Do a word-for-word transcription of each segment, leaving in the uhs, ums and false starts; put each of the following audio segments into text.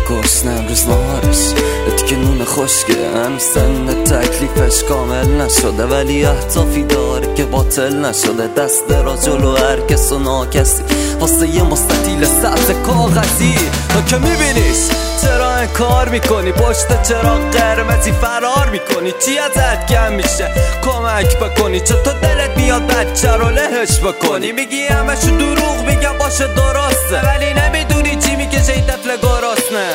گرسنم روز نهارش که نون خشکه، هنوز سن تکلیفش کامل نشده ولی اهدافی داره که باطل نشده. دست را جلو هر کس و ناکسی واسه یه مستطیل سبز کاغذی. تو که میبینیش چرا انکار میکنی، پشت چرا قرمزی فرار میکنی؟ چی ازت کم میشه کمک بکنی؟ چطور دلت میاد بچه رو لهش بکنی؟ میگی همشو دروغ میگم باشه درسته، ولی نمیدونی چی میکشه این طفل گرسنه.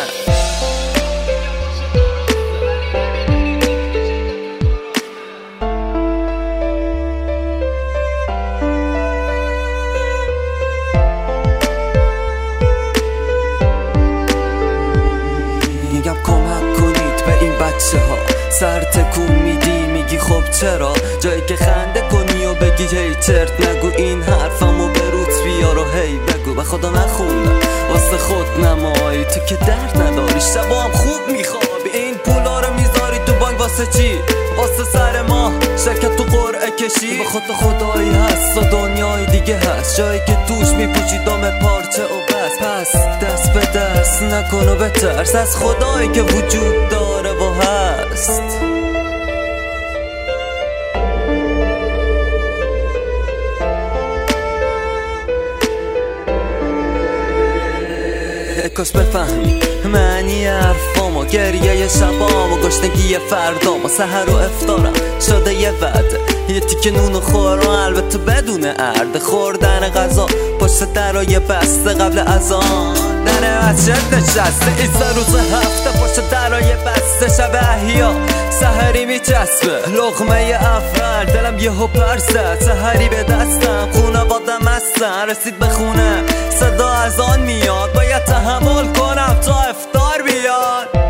میگم کمک کنید به این بچه ها، سر تکون میدی میگی خب چرا؟ جایی که خنده کنی و بگی هی چرت نگو، این حرفمو به روت بیار و هی بگو. به خدا نخوندم واسه خود نمایی، تو که درد نداری شبا هم خوب میخوابی. این پولا رو میذاری تو بانک واسه چی؟ واسه سر ما شرکت تو قرعه کشی؟ به خدا خدایی هست و دنیای دیگه هست، جایی که توش میپوشی دام پارچه و بس. پس دست به دست نکن و بترس از خدایی که وجود داره و هست. کاش بفهمی معنی حرفامو، گریه شبامو، گشنگی فردامو، سحر و افطارم شده یه وعده، یه تیکه نون و خورم البته بدون ارده، خوردن غذا پشت درای بسته قبل اذان، در مسجد نشسته ایسا روز هفته پشت درای بسته، شب احیا سحری میچسبه لقمه اول، دلم یهو پر زد سحری به دستم، خونواده مستن رسید به خونه صدا از آن میاد، باید تحمل کنم تا افطار بیاد.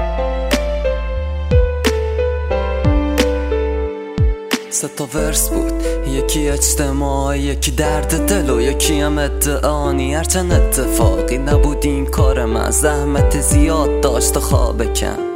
سه تا ورس بود، یکی اجتماعی، یکی درد دل و یکی هم ادعانی. هرچند اتفاقی نبود این کار من، زحمت زیاد داشت و خواب کم.